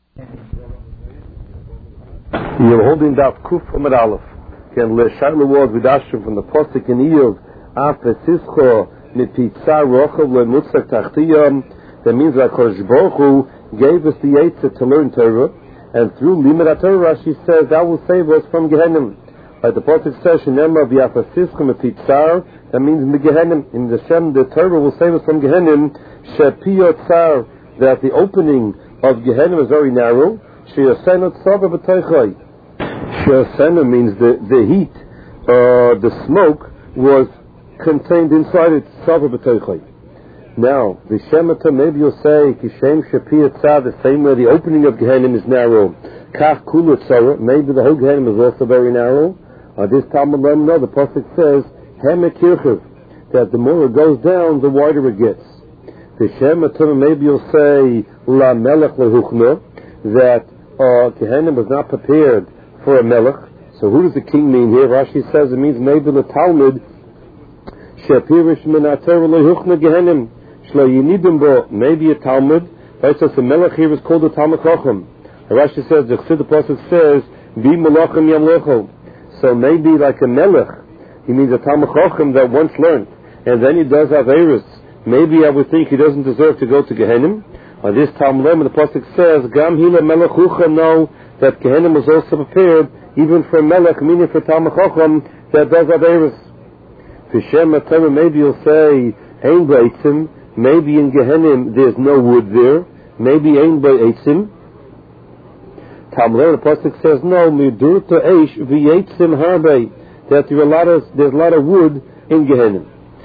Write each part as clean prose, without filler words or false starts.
You're holding that Kuf Amar Aleph. Can le Shaila was with Ashram from the Postik in Iyov, Afesischo, Mipitzar Rochav, Le Mutzak Tachtiyam. That means that Kodesh Baruch Hu gave us the Eitzah to learn Torah, and through Limud Torah, she says that will save us from Gehenna. Like the Postik says, Shenema V'Afesischo Mipitzar, that means Gehenna. In the Shem, the Torah will save us from Gehenna. Shepiyot Tzar, that the opening of Gehenna is very narrow. She'asena Tzava B'Teichai. She'asena means the heat, the smoke was contained inside it. Tzava B'Teichai. Now, the Shemata, maybe you'll say, Kishem Shepiyot Tzar, the same way the opening of Gehenna is narrow. Kach Kula Tzara, maybe the whole Gehenna is also very narrow. This Talmud Lam, no, the Pasuk says, Heme Kirchiv, that the more it goes down, the wider it gets. The Shemata, maybe you'll say, La Melech Lehuchna, that Gehenna was not prepared for a melech. So who does the king mean here? Rashi says it means maybe the Talmud Shepirish min Torah lehuchna Gehenna shlo yinidim bo. Maybe a Talmud. Right, so the melech here is called the Talmud Chacham. Rashi says the Chassid Pasuk says Bi Melachim Yamlecho. So maybe like a melech, he means a Talmud Chacham that once learned, and then he does Averis. Maybe I would think he doesn't deserve to go to Gehenna. On this Talmud, the Pasuk says, Gam hila melech hucha, know that Gehenna was also prepared, even for melech, meaning for Talmud Chacham, that does Averis. Fishem Torah, maybe you'll say, Ein b'eitzim, maybe in Gehenna there's no wood there, maybe Ein b'eitzim. Talmud, the Pasuk says, no, midur to eish v'yeitzim harbe, that there's a lot of wood in Gehenna.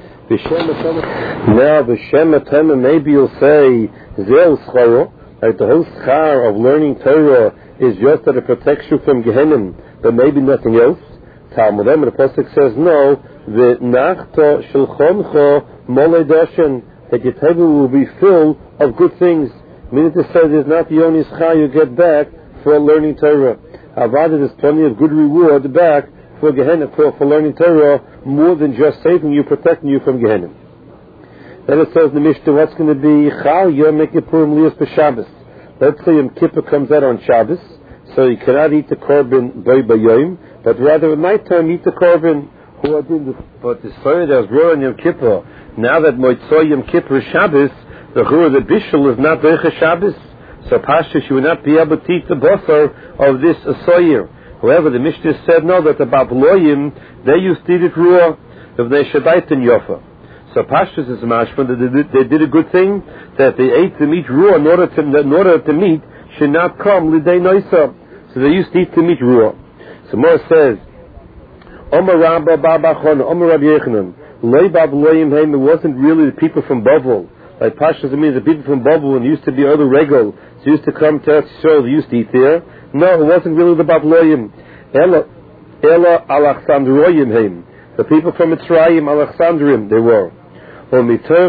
Now, B'Shem Atema, maybe you'll say, Zel Scharo, like the whole schar of learning Torah is just that it protects you from Gehenna, but maybe nothing else. Talmud, the Pasuk says, no, the Nachta Shulchancha Mole Dashen, that your table will be full of good things. Meaning to say, there's not the only schar you get back for learning Torah. Avada, there's plenty of good reward back for Gehenna, for learning Torah, more than just saving you, protecting you from Gehenna. Then it says in the Mishnah, what's going to be Chal Yom Kippurim Lias B'Shabbos. Let's say Yom Kippur comes out on Shabbos, so you cannot eat the korban by Yom, but rather at night time eat the korban. But the story that was brought on Yom Kippur, now that Moitzoy Yom Kippur is Shabbos, the Chura, the Bishul is not Deicha Shabbos, so Pashtus you will not be able to eat the Basar of this Asoyer. However, the Mishnah said no, that the Babloyim, they used to eat it raw, if they Shabbat and Yofa. So Pashtus is mashman that they did a good thing, that they ate the meat raw in order to meat should not come Lidei Noisa. So they used to eat the meat raw. So Mor says, Omer Rabba Baba Chon, Omer Rabbi Yechanan, Lei Babloyim Heim, it wasn't really the people from Babel. Like Pashtus, it means the people from Babel, and used to be other regal, so used to come to Eretz Yisrael, they used to eat there. No, it wasn't really the Babloyim. Ela Alexandroyim Heim. The people from Mitzrayim, Alexandrim, they were. Since the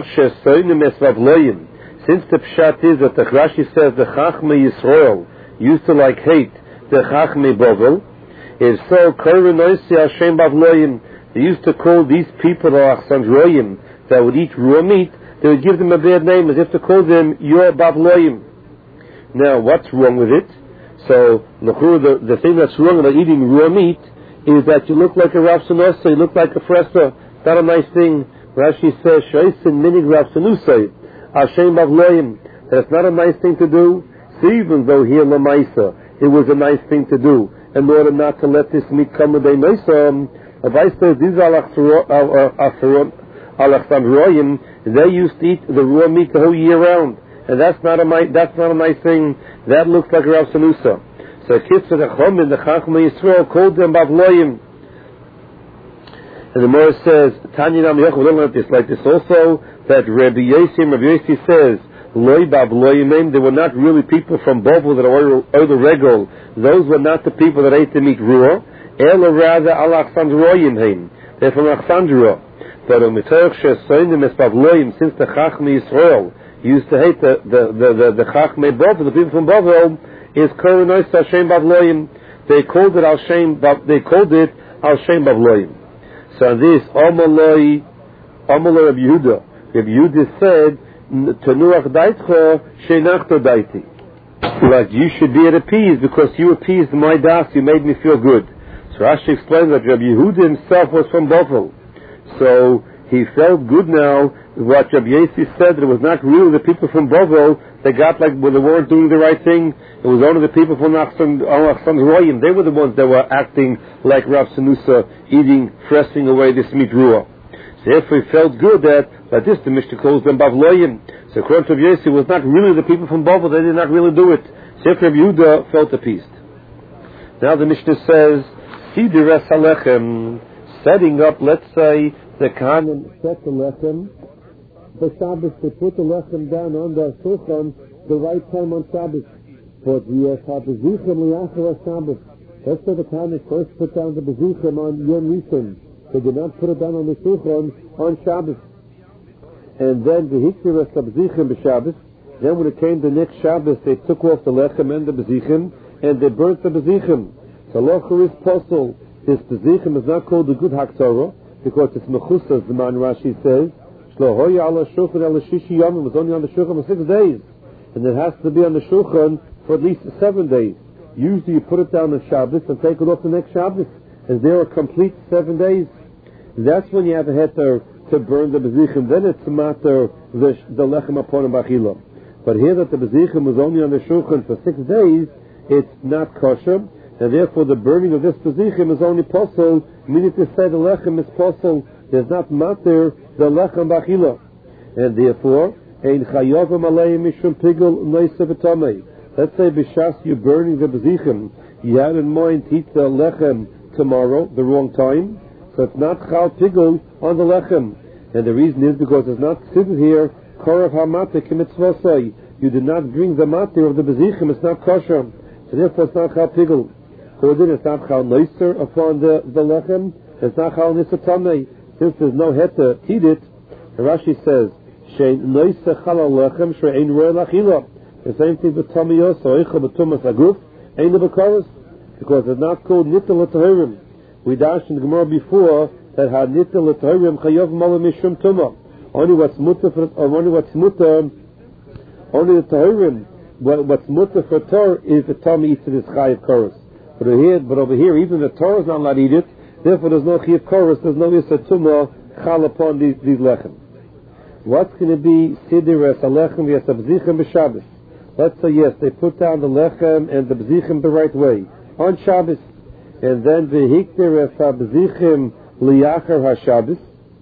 Pshat is that the Rashi says the Chachmei Yisrael used to like hate the Chachmei Bavel, is so Korenoisi Hashem Bavloyim. They used to call these people Alexandroyim that would eat raw meat, they would give them a bad name as if to call them your Bavloyim. Now, what's wrong with it? So, the thing that's wrong about eating raw meat is that you look like a Rav Sanosa, you look like a Fresa. Not a nice thing. Rashi says, Shoisin minig Rav Sanusay, Hashem Bavloyim. That's not a nice thing to do. So even though here Lamaisa, it was a nice thing to do, in order not to let this meat come with a Noisa, Avai says, these Alexandroyim, they used to eat the raw meat the whole year round. And that's not a nice thing. That looks like Rav Sanusa. So Kitzur the Chomin, the Chachmei Yisrael, called them Bavloyim. And the Morah says, Tanya Nam Yochel, we don't learn this like this also, that Rabbi Yossi says, Loi Bavloyim, they were not really people from Babel that are the regal. Those were not the people that ate the meat raw. Ela rather Alexandroyim Heim. They're from Alexandria. But since the Chachmei Yisrael used to hate the Chachmei Babel, the people from Babel, is Korenois Hashem Bavloyim. They called it Al Shem Bavloyim. So this Amaloi Rabbi Yehuda said, Tenuach Daitcho Shenachto Daiti. Like you should be at appeased because you appeased my das, you made me feel good. So Rashi explains that Rabbi Yehuda himself was from Bovel. So he felt good now. What Rabbi Yossi said, that it was not really the people from Bovel that got like, well, they weren't doing the right thing. It was only the people from Achsan Royim. They were the ones that were acting like Rav Sanusa, eating, pressing away this meat ruah. So therefore he felt good that, like this, the Mishnah calls them Bavloyim. So according to Rabbi Yossi, it was not really the people from Bovel. They did not really do it. So therefore Rabbi Yehuda felt appeased. Now the Mishnah says, Siddur es halechem, setting up, let's say, the Kohanim set the lechem. For Shabbos, they put the lechem down on the shulchan the right time on Shabbos. But we have bezuchem liachar Shabbos. Let's say the Kohanim first put down the bezuchem on Yom Rishon. They did not put it down on the shulchan on Shabbos. And then the hiktir es bezuchem b'Shabbos. Then when it came the next Shabbos, they took off the lechem and the bezuchem, and they burnt the bezuchem. So locher is posel. This bezuchem is not called the good haktorah, because it's mechusas, the man Rashi says. Shlohoya ala shulchan ala shishi yom, was only on the shulchan for 6 days. And it has to be on the shulchan for at least 7 days. Usually you put it down on Shabbos and take it off the next Shabbos. And there are complete 7 days. That's when you have a heter to burn the bezuchem. Then it's a matter the lechem upon bachila. But here that the bezuchem was only on the shulchan for 6 days, it's not kosher. And therefore the burning of this bezuchem is only possible, meaning to say the lechem is possible, there's not matter the lechem bachila. And therefore, ein chayovim aleim mishum pigul noisa v'tomei. Let's say b'shas you're burning the bezuchem, you had in mind to eat the lechem tomorrow, the wrong time, so it's not chal pigul on the lechem. And the reason is because it's not sitting here, korav hamate k'mitzvosai. You did not bring the matter of the bezuchem, it's not kosher. So therefore it's not chal pigul. Then it's not chal noiser upon the lechem, it's not chal nisatamei. Since there's no heta to eat it, Rashi says, shein noiser chal lechem shein roe lachila. The same thing with Tomiyos, or Eicha B'tumas Aguf, Ein B'Koros, because it's not called Nittel L'Tahirim. We dashed in the Gemara before that had Nittel L'Tahirim Chayav Mala Mishum Tumah. Only what's mutter the Tahirim, what's mutter for Torah is the Tommy eats it is Chayav Koros. But over here, even the Torah is not allowed to eat it, therefore there's no Chayav Koros, there's no Yisra Tumah Chal upon these lechem. What's going to be Siddur es Alechem v'es Abzichem b'Shabbos? Let's say yes, they put down the lechem and the bezuchem the right way on Shabbos, and then the hiktir es bezuchem liyachar haShabbos,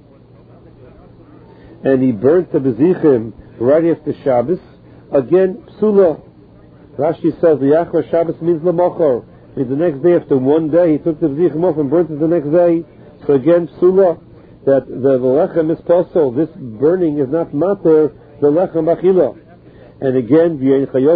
and he burnt the bezuchem right after Shabbos. Again, psula. Rashi says liyachar Shabbos means lemochor. Means the next day, after 1 day, he took the bezuchem off and burnt it the next day. So again, psula, that the lechem is possible. This burning is not matter the lechem bachila. And again, again, the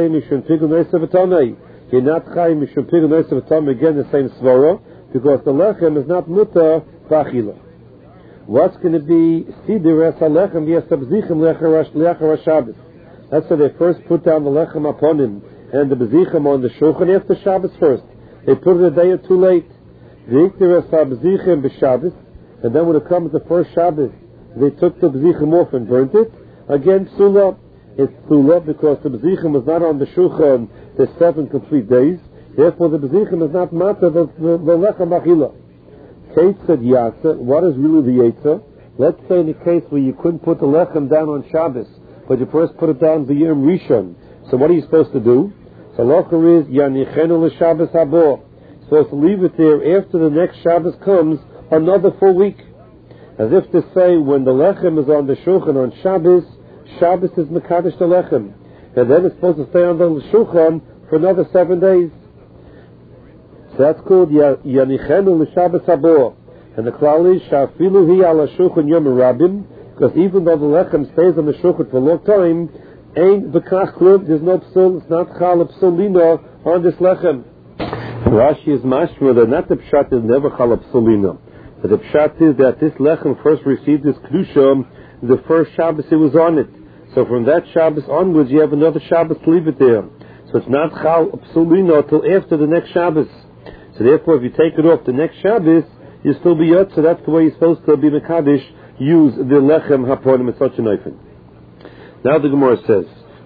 same svara, because the lechem is not muta bachila. What's going to be siddur es halechem v'yasabzichem leachar Shabbos? That's why they first put down the lechem upon him and the bezichem on the shulchan after Shabbos first. They put it a day or too late. V'yiktir es habzichem b'Shabbos, and then when it comes the first Shabbos, they took the bezichem off and burnt it. Again, psula. It's psula because the bezuchem was not on the shulchan the 7 complete days. Therefore, the bezuchem is not matter the lechem bachila. Kate said yatsa. What is really the yatsa? Let's say in a case where you couldn't put the lechem down on Shabbos, but you first put it down the Yom Rishon. So what are you supposed to do? So locher is yanichenu l'Shabbos habo. Supposed to leave it there after the next Shabbos comes another full week, as if to say when the lechem is on the shulchan on Shabbos is Mekadosh the Lechem. And then it's supposed to stay on the Shulchan for another 7 days. So that's called Yanichenu L'Shabbos Habo. And the klal is Shafilu Hi Ala Shulchan Yom Rabim, because even though the Lechem stays on the Shulchan for a long time, ain't B'kach Klum, there's no psul, it's not Chal Psulino on this Lechem. Rashi is mashma that not the Pshat is never Chal Psulino. But the Pshat is that this Lechem first received this Kedusha the first Shabbos it was on it. So from that Shabbos onwards, you have another Shabbos to leave it there. So it's not Chal Psulino till after the next Shabbos. So therefore, if you take it off the next Shabbos, you still be Yot. So that's the way you're supposed to be Mekadosh, use the Lechem Haponim and such an oifen. Now the Gemara says,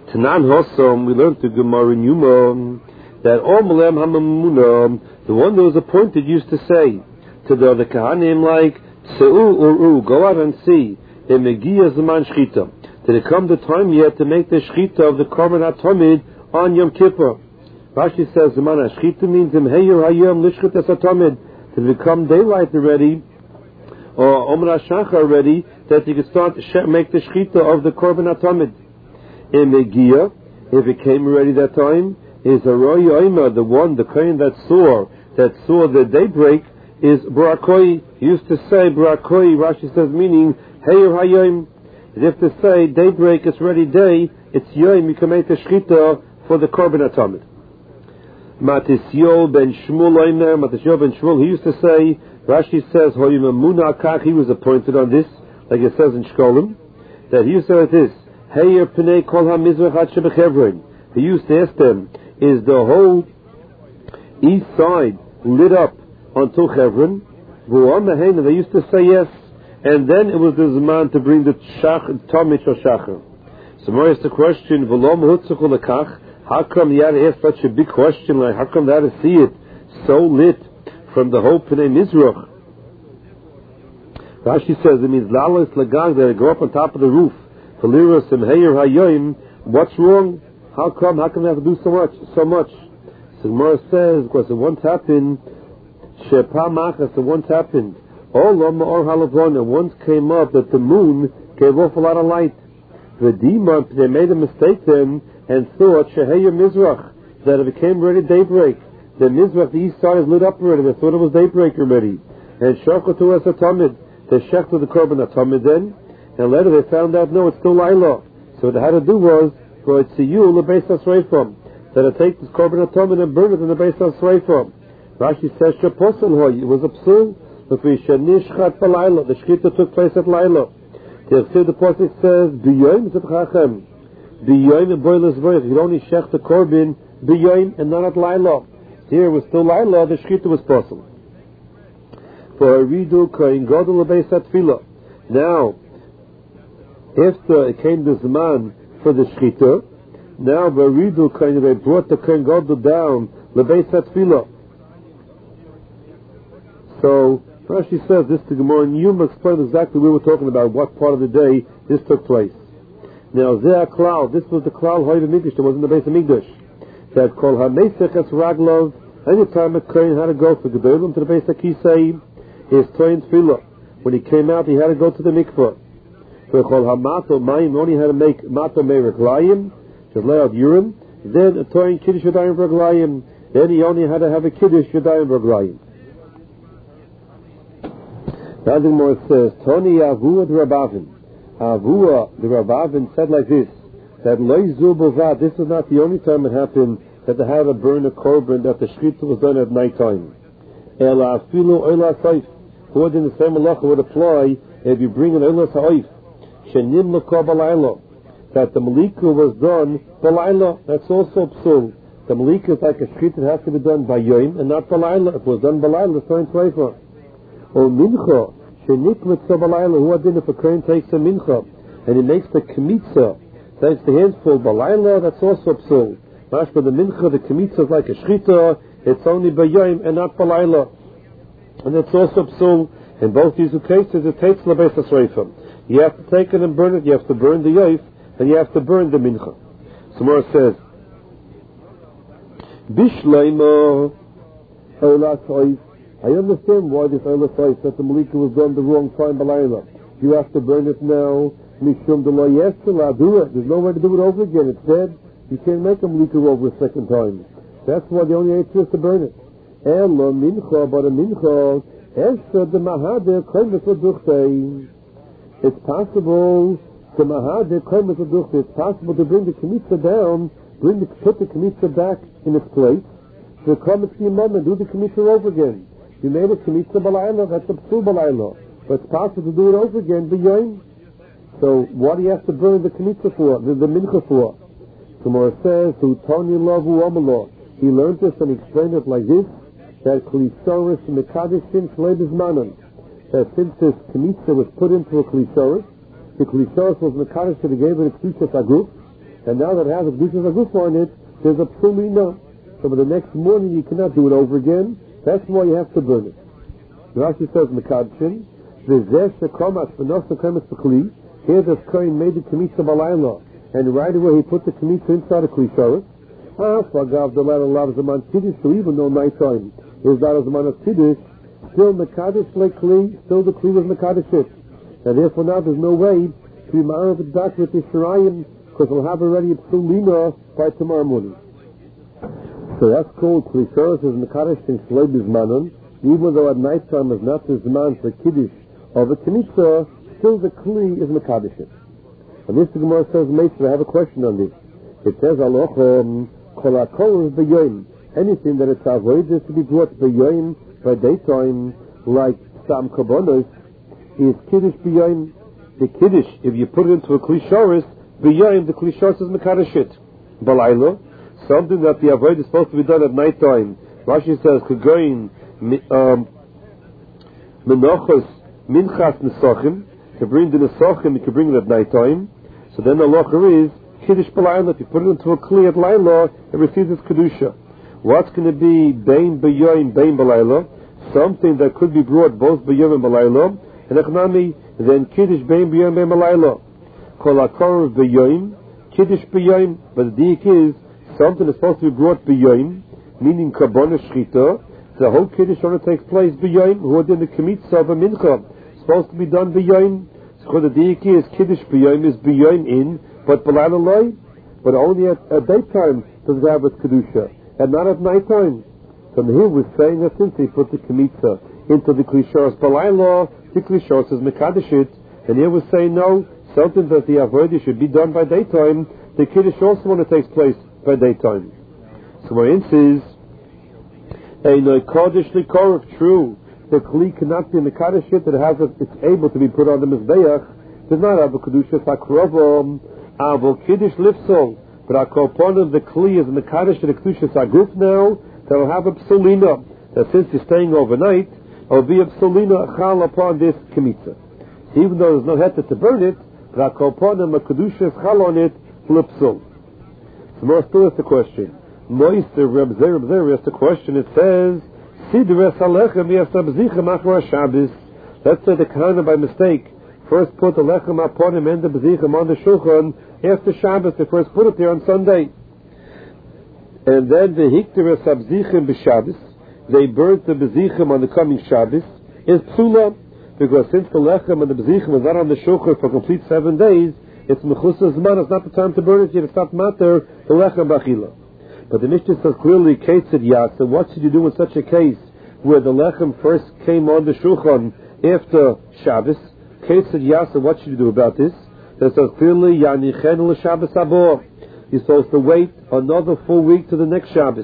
Tanan Hosom, we learned through Gemara in Yuma that Omelem Hamamuna, the one that was appointed, used to say to the other Kahanim, like, Se'u Uru, go out and see, Emegia Zaman Shchita. Did it come the time yet to make the Shchita of the Korban HaTomid on Yom Kippur? Rashi says, Zaman HaShchita means Imheyer Hayom Lishchit Es HaTomid. Did it become daylight already, or Omer HaShachar already, that you could start to make the Shchita of the Korban HaTomid? Emegia, if it came already that time, is a Roy Omer, the one, the Kohen that saw the daybreak, is Barakoi. He used to say Barakoi, Rashi says, meaning Heyer Hayom. As if to say daybreak, it's ready day, it's Yom, you can make the Shchita for the Korban HaTomid. Matisyo ben Shmuel Omer, Matisyo ben Shmuel, he used to say, Rashi says, Hoyim Amuna Kach, he was appointed on this, like it says in Shkolim, that he used to say this, Heyer Pnei Kol HaMizrach Ad Shebechevron. He used to ask them, is the whole east side lit up until Chevron? And they used to say yes, and then it was the Zman to bring the Tomich or Shachar. So more is the question, how come you had to ask such a big question, like how come they had to see it so lit from the whole Pnei Mizrach? Rashi says it means Lalas Lagag, that go up on top of the roof. Valiros and Heyer Hayoim, what's wrong? How come they have to do so much? So Gemara says, because it once happened, Olam or Halavona, once came up that the moon gave off a lot of light. The demon, they made a mistake then and thought Sheheyer Mizrach, that it became ready daybreak. The Mizrach, the east side is lit up already. They thought it was daybreak already. And Shachatu as a Tamid, they shechted the Korban HaTomid then, and later they found out no, it's still Laila. So what they had to do was for it to you the Beis HaSreifim, that it take this Korban HaTomid and burn it in the Beis HaSreifim. Rashi says Sheposel Hoy, it was a psul. But we shenishchat b'layla, the shchita took place at Laila. The Pasuk says, B'yoyim zetchachem, B'yoyim and boilas voich. You only shech the korban B'yoyim and not at Laila. Here it was still Laila, the shchita was possible. For a redo kohen gadol lebeis hatfila. Now, after it came the Zman for the shchita, now Baridu kohen, they brought the kohen gadol down lebeis hatfila. So Rashi says this to Gemara, and Yuma explained exactly what we were talking about, what part of the day this took place. Now, Zeh Klal, this was the Klal Hoy Mikdash, that was in the base of Mikdash. That Kol HaMesech Es Raglov, any time a Kohen had to go for Gedolim to the base of Kisei, his Toyin Tfilah. When he came out, he had to go to the mikvah. For Kol HaMato Mayim, only had to make Mato Mei Reglayim, just lay out urine. Then a Toyin Kiddush Yadayim Reglayim. Then he only had to have a Kiddush Yadayim Reglayim. Now the Gemara says, Toni Avua the Rabavin. Avua the Rabavin said like this, that Loi Zu Bovad, this is not the only time it happened that they had to burn a korban, that the shchita was done at night time. Ela afilu oila saif. Who in the same halacha would apply if you bring an oila saif. Shenim l'kor balayla. That the malika was done balayla. That's also psul. The malika is like a shchita that has to be done by yom and not balayla. If it was done balayla, it's not treifa. Or mincha, shenikmet balayla, who had if a kohen takes a mincha and he makes the kmitza, takes the handful balayla, that's also psul. Mashma the mincha, the kmitza is like a shchita, it's only bayayim and not balayla, and it's also psul. In both these cases, it takes lebeis hasreifim. You have to take it and burn it. You have to burn the yoif, and you have to burn the mincha. Samar says, Bishleima olat oif. I understand why this oila says that the malika was done the wrong time balayla. You have to burn it now. Mishum de lo yesel, do it. There's no way to do it over again. It's dead. You can't make a malika over a second time. That's why the only answer is to burn it. Ela mincha, but a mincha, esha de mahadir koimis l'duchtei. It's possible to mahadir koimis l'duchtei. It's possible to bring the kmitza down, put the kmitza back in its place, to come and see a moment, do the kmitza over again. You made a kmitza balayla, that's a psul balayla. But it's possible to do it over again, b'yoyim. So what do you have to burn the kmitza for, the mincha for? Gemara says, Hu tani lavu amalo. He learned this and explained it like this, that klisoris mekadishin shleibizmanon. That since this kmitza was put into a klisoris, the klisoris was mekadish, so they gave it a klisha taguf, and now that it has a Kedushas Aguf on it, there's a Psulina. So by the next morning you cannot do it over again. That's why you have to burn it. Rashi says, Mekadishin, V'zeh shekomas v'nos shekomas v'kli. Here the Kohen made the Kemitza Balayla, and right away he put the Kemitza inside the Kli Shoros. Fagav the Lala loves the man Kiddush, so even though nighttime is not as a man of Kiddush, still Mekadish like Kli, still the Kli was Mekadish it. And therefore now there's no way to be ma'arav the dark with the Shirayim, because we'll have already a Psulina by tomorrow morning. So that's called Kli Shoros is Mekadish and Shloi Bizmanon, even though at nighttime is not the Zman for Kiddush of a Kemitza, still the Kli is Mekadish it. And this the Gemara says, Meister, I have a question on this. It says, Alochom, Kol HaKol is B'yoyim. Anything that it's avoided to be brought B'yoyim by daytime, like Sam Kabonos, is Kiddush B'yoyim. The Kiddush, if you put it into a Kli Shoros, B'yoyim, the Kli Shoros is Mekadish it. Balaylo, something that the avoid is supposed to be done at night time. Rashi says, Kegoyin, Menochos, Minchas Nesachim, to bring the Nesachim, you can bring it at night time. So then the halacha is Kiddush B'layla. If you put it into a Kli at Layla, it receives its Kedusha. What's going to be Bein B'yoyim, Bein B'layla? Something that could be brought both B'yoyim and B'layla. And Echnami, then Kiddush Bein B'yoyim, Bein B'layla. Kol HaKor B'yoyim, Kiddush B'yoyim. But the diak is, something is supposed to be brought B'yoyim, meaning Kabona Shchita. The whole Kiddush only takes place B'yoyim, who are in the Kemitza of a Mincha. Supposed to be done B'yoyim. So the diak is Kiddush B'yoyim is B'yoyim in, but B'layla loy, but only at daytime does it have its Kedusha, and not at nighttime. So here we're saying that since he put the Kemitza into the Kli Shoros B'layla, the Kli Shoros is Mekadosh it, and here we're saying no, something that the Avodah should be done by daytime, the Kiddush also when it takes place by daytime. So my answer is, Einoi Kodesh Likorov, true, the Kli cannot be Mekadosh it, that it's able to be put on the Mizbeach, does not have a Kedusha Sakrovom, Avo Kiddush Lifsol, but Akoponim, the Kli is Mekadosh and the Kedusha Saguf now, that will have a Psulina, that since you're staying overnight, it will be a Psulina Chal upon this Kemitza. Even though there's no heter to burn it, but Akoponim, a Kedusha is Chal on it, Lipsul. So more still is the question. Moister Reb Zer is the question, it says, Sidres Alechem Yasabzichem Achra Shabbos. Let's say the Kahana by mistake first put the lechem upon him and the bezichem on the shulchan after Shabbos. They first put it there on Sunday, and then the hikter sabzichem b'Shabbos. They burnt the bezichem on the coming Shabbos. Is psula, because since the lechem and the bezichem was not on the shulchan for complete 7 days, it's mechusas zman. It's not the time to burn it yet. It's not matter the lechem b'achila. But the Mishnah says clearly, Ketzid Yatsa, what should you do in such a case where the lechem first came on the shulchan after Shabbos? Ketzid Yasa, what should you do about this? That says clearly, Yanichen l'Shabbos Abor. You're supposed to wait another full week to the next Shabbos.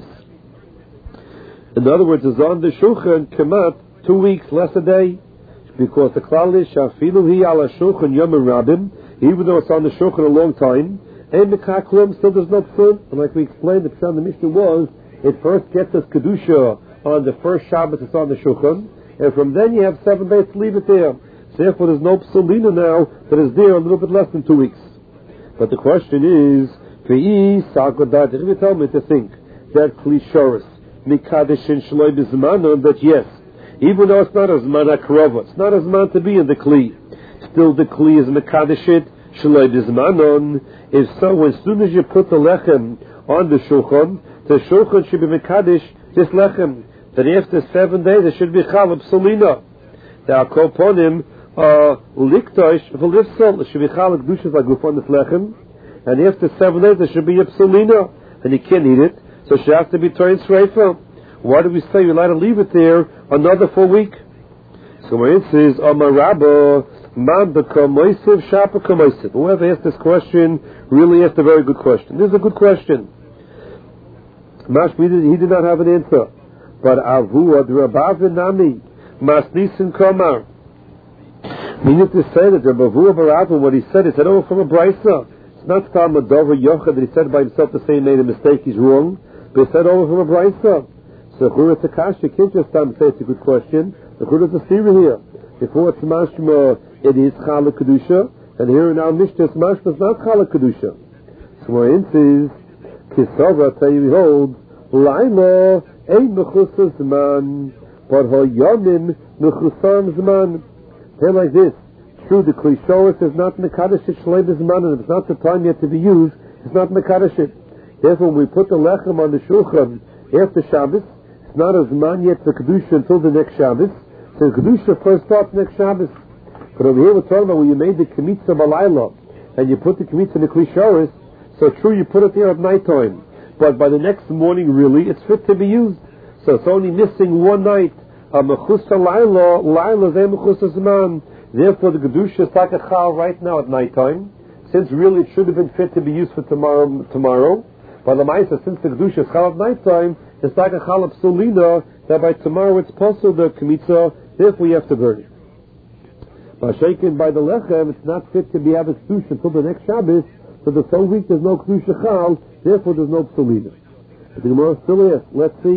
In other words, it's on the Shulchan Kemat 2 weeks, less a day. Because the klal is Shafilu hi ala Shulchan Yom Rabim, even though it's on the Shulchan a long time, and Mekaklum still does not fit. And like we explained, the Pshat of the Mishnah was, it first gets us Kedusha on the first Shabbos it's on the Shulchan, and from then you have 7 days to leave it there. Therefore, there's no psulina now that is there a little bit less than 2 weeks. But the question is, if you tell me to think that Kli Shoros, Mekadosh and Shloi B'Zmanon, that yes, even though it's not a Zman HaKrova, it's not a Zman to be in the Kli, still the Kli is Mekadosh it, Shloi B'Zmanon. If so, as soon as you put the Lechem on the Shulchan should be Mekadosh this Lechem. Then after 7 days, there should be Chalab Psulina. The Akoponim, Liktosh v'lifsol, there should be chalak dushas aguf on the flechem, and after 7 days there should be a psulina, and you can't eat it, so she has to be turned sreifel. Why do we say you're allowed to leave it there another full week? So my answer is, Amar Rabba, man become moisiv, shapa kamoisiv. Whoever asked this question really asked a very good question. This is a good question. Mashmi, he did not have an answer. But Avu ad Rabbav Nami, Masnisin Komar. Meaning to say that Rabbi Avu Baravin, what he said from a brisa. It's not Tam Adover Yochad that he said by himself to say he made a mistake, he's wrong. But he said over from a brisa. So Chura Takash, you can't just say it's a good question. The Chura is a theory here. Before it's mashma, it is Chala Kedusha, and here in our Mishnah, it's mashma, it's not Chala Kedusha. Gemara says, Kisava Tayyib holds, Laila ein mechusas zman, but hoyamim mechusam zman. They're like this. True, the Klishoris is not Mekadosh Shleim zman, and if it's not the time yet to be used, it's not Mekadosh it. Therefore, when we put the lechem on the shulchan after Shabbos, it's not a zman yet for Kedusha until the next Shabbos. So Kedusha first starts next Shabbos. But over here we're talking about when you made the Kemitza Balayla, and you put the Kemitza in the Klishoris, so true, you put it there at night time. But by the next morning, really, it's fit to be used. So it's only missing one night. A Mechusa Laila, Laila Zeh Mechusa Zman. Therefore, the Kedusha is like a chal right now at night time, since really it should have been fit to be used for tomorrow. By the Maisa, since the Kedusha is chal at night time, it's like a chal of Solina, that by tomorrow it's possible the Kemitza, therefore you have to burn it. By shaken by the Lechem, it's not fit to be have a Kedusha until the next Shabbos, so the whole week there's no Kedusha chal, therefore there's no Solina. The Gemara still asks, let's see.